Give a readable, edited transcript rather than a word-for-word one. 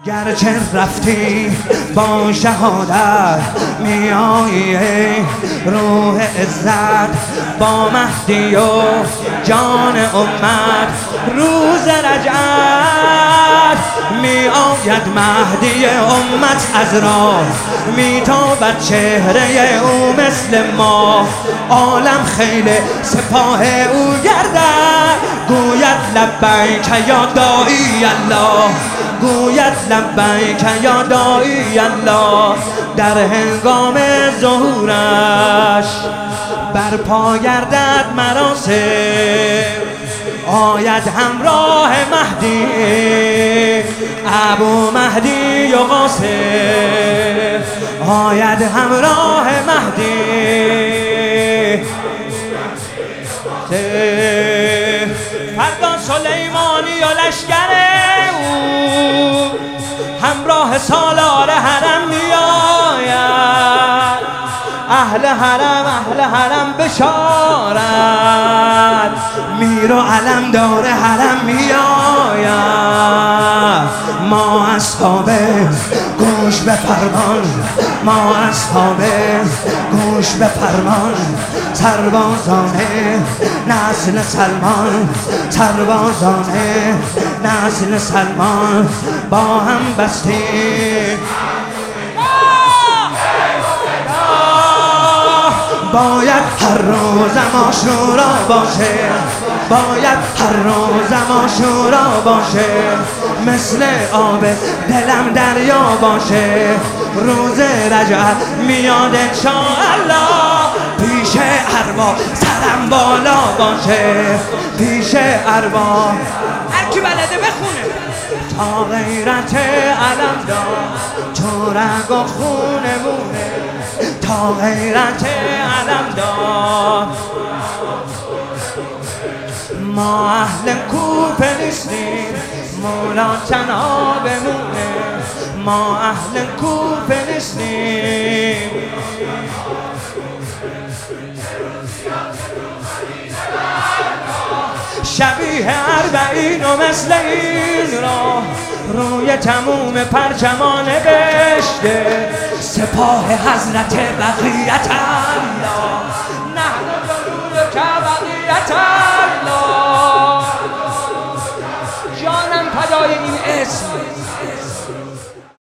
گرچه رفتی با شهادت میایی روح عزت با مهدی و جان امت روز رجعت میآید مهدی امت از راه میتابد چهره او مثل ما عالم خیل سپاه او گردد گوید لبیک یا داعی الله گوید لبیک یا داعی الله در هنگام ظهورش برپا گردد مراسم آید همراه مهدی ابو مهدی و قاسم آید همراه مهدی فردا سلیمانی و لشکر او همراه سالار حرم میآید اهل حرم بشارت میر و علمدار حرم میآید ما اصحاب گوش به فرمان ما اصحاب گوش به فرمان سربازان نسل سلمان سربازان نسل سلمان با هم بستیم باید هر روزم عاشورا باشه باید هر روزم عاشورا باشه مثل آب دلم دریا باشه روز رجعت میاد انشاءالله پیش ارواح سرم بالا باشه پیش ارواح هر کی بلده بخونه تا غیرت علمدار تو رگ و خونمونه تا غیرت علمدار ما اهل کوفه نیستیم مولا تنها بمونه ما اهل کوفه نیستیم شبیه اربعین و مثل این را روی تموم پرچمان نوشته سپاه حضرت بقیت الله نه